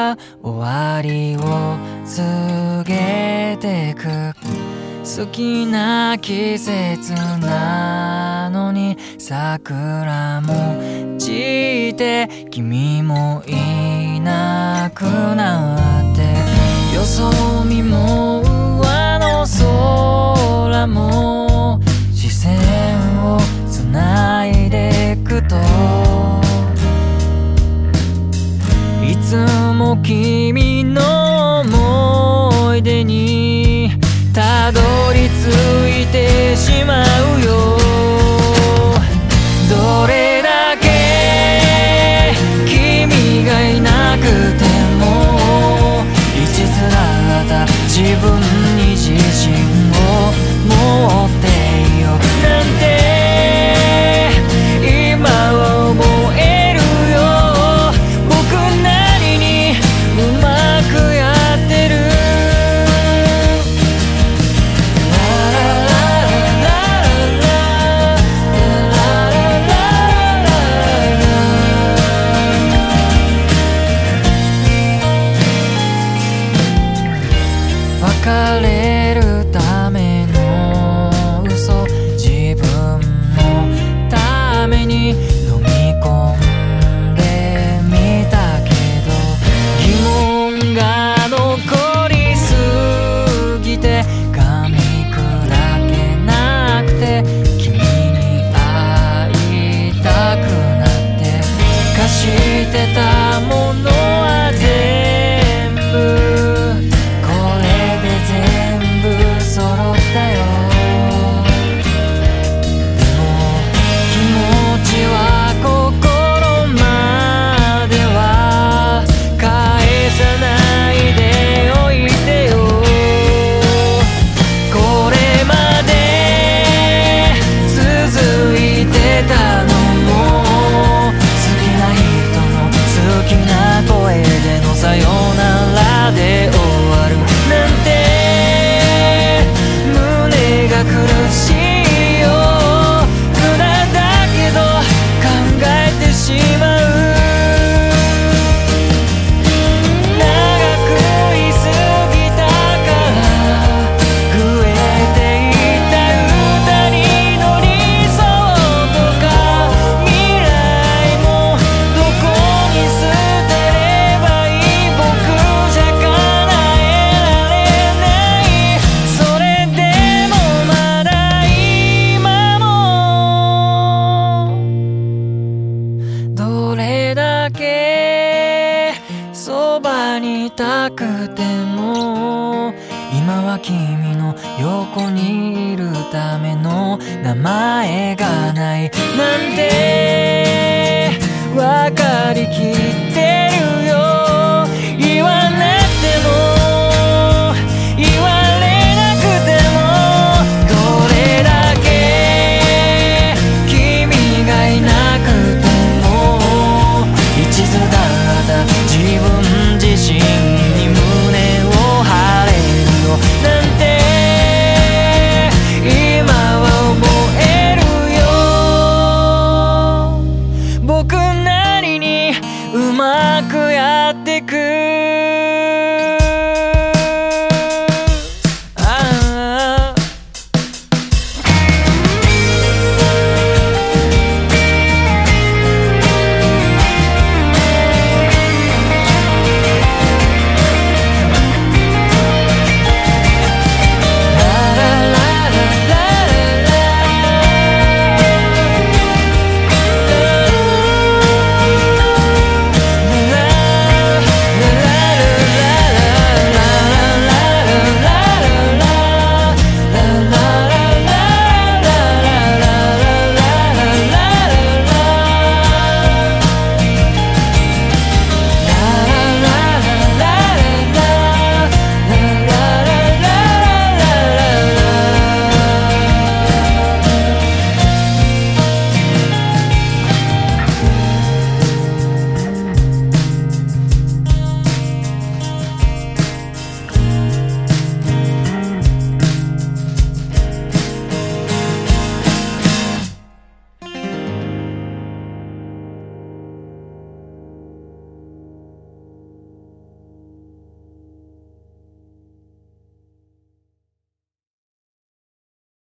が終わりを告げてく。好きな季節なのに桜も散って君もいなくなって、よそ見も上の空も視線をつないでくと、いつも君の思い出にたどり着いてしまうよ。どれだけ君がいなくても一途だった自分に自信を持っていようなんて今は思えるよ。僕なりにうまくやってる。別れるための嘘、自分のために飲み込んでみたけど、疑問が残りすぎて噛み砕けなくて、君に会いたくなって貸してたものは全部揃ったよ。でも気持ちは心までは返さないでおいてよ。これまで続いてたのも好きな人の好きな声でのさよならで終わるなんて苦しいよ。無駄だけど考えてしまう。長くいすぎたから増えていた歌にの理想とか未来もどこに捨てればいい。僕じゃ叶えられない。それでもまだ今もどれだけそばにいたくても今は君の横にいるための名前がないなんて分かりきってるよ。